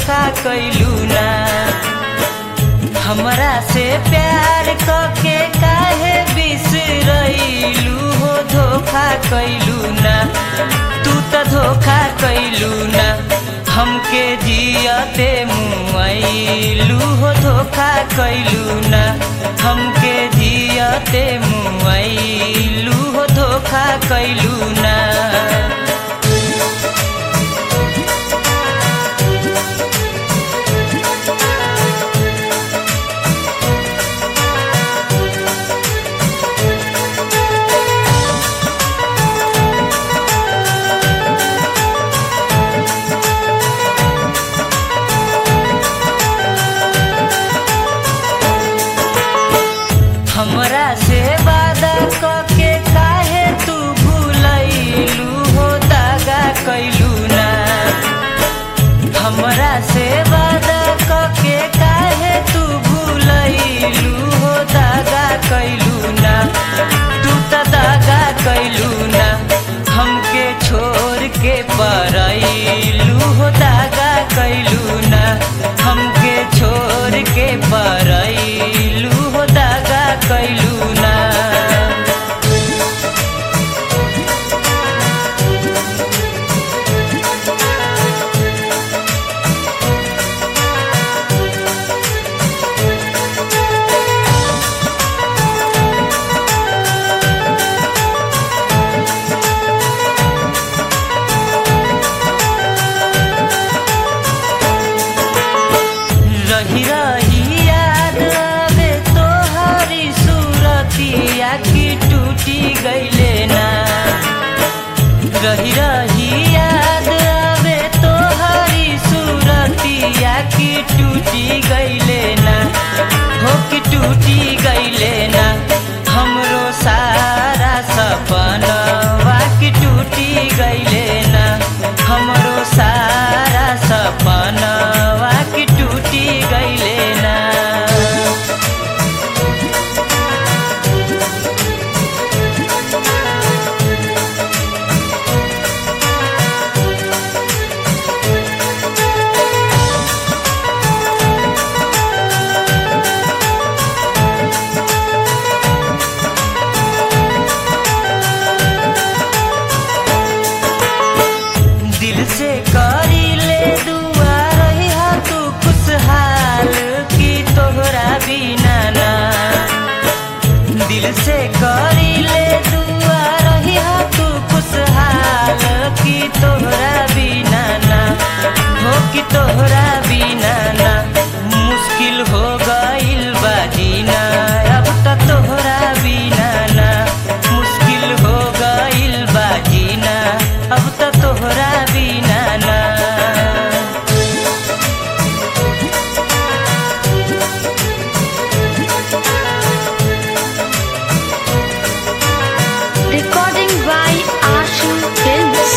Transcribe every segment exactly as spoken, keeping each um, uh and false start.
धोखा कैलू ना। हमरा से प्यार कके काहे बिसरैलू हो धोखा कैलू ना। तू त धोखा कैलू ना, हमके जियते मुआइलू हो धोखा कैलू ना। हमके जियते मुआइलू हो धोखा कैलू ना। हमरा से वादा कके काहे तू भूलैलू हो दागा कैलू ना। हमरा से वादा कके काहे तू भूलैलू हो दागा कैलू ना। तू त दागा कैलू ना, हमके छोड़ के परैलू हो दागा कैलू ना। हमके छोड़ के परैलू हो दागा कैलू ना। रही रही याद आवे तोहरी सूरतिया की टूटी गईले ना। रही रही याद आवे तोहरी सूरतिया की टूटी गईले ना। हो की टूटी गईले ना, हमरो सारा सपनवा की टूटी गईले ना। हमरो सारा सपनवा की टूटी गईले ना। दिल से करी ले दुआ रही हा तू खुशहाल की तोहरा बिना ना। दिल से करी ले दुआ रही हा तू खुशहाल की तोहरा बिना ना। हो की तोहरा बिना ना, मुश्किल हो गइल बा जीना अब त तोहरा बिना ना। मुश्किल हो गइल बा जीना अब त तोहरा बिना ना। Recording by Ashu Films.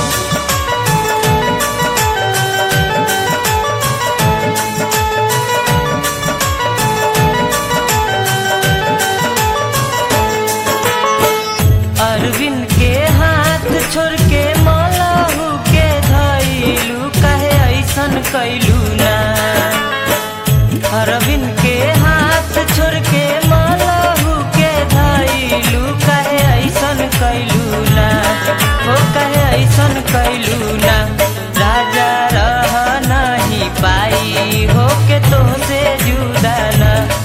Arvind के हाथ छोड़ के मलहू के धैलू काहे ऐसन कैलू ना। अरविंद के हाथ छोड़ के मलहू के धैलू काहे ऐसन कैलू ना। हो काहे ऐसन कैलू ना। राजा रह नहीं पाई हो के तो से जुदा ना।